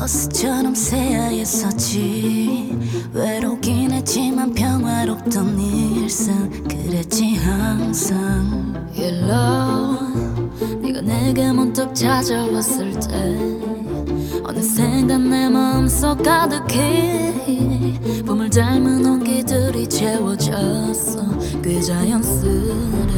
버스처럼 새하였었지. 외롭긴 했지만 평화롭던 일상 그랬지 항상. 네가 내게 문득 찾아왔을 때 어느샌가 내 마음속 가득히 봄을 닮은 온기들이 채워졌어. 꽤 자연스레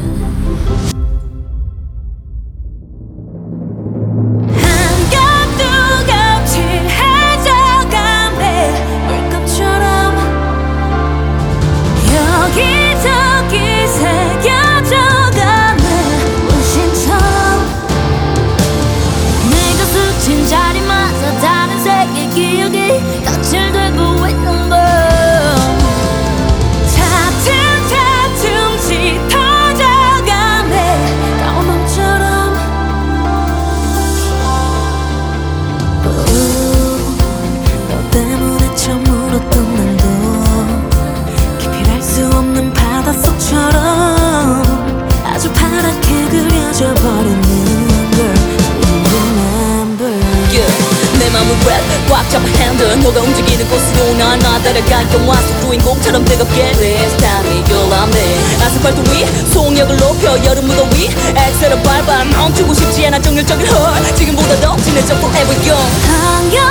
아주 파랗게 그려져 버리는 걸 remember. 내 맘을 red 꽉 잡아 핸들 너가 움직이는 곳으로 난 따라갈 영화 속 주인공처럼 뜨겁게 This time you'll love me. 아스팔트 위 속력을 높여 여름 무더위 엑셀을 밟아 멈추고 싶지 않아 정열적인 헐 지금보다 더 진해져 forever young.